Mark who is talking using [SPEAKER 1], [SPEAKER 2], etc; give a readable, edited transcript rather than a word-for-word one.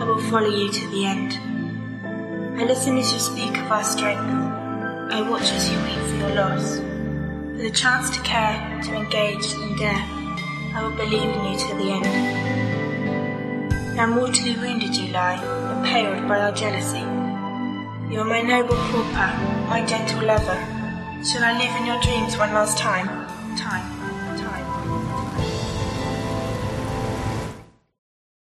[SPEAKER 1] I will follow you to the end. I listen as you speak of our strength. I watch as you weep for your loss. For the chance to care, to engage and dare, I will believe in you to the end. Now mortally wounded you lie, impaled by our jealousy. You are my noble pauper, my gentle lover. Shall I live in your dreams one last time?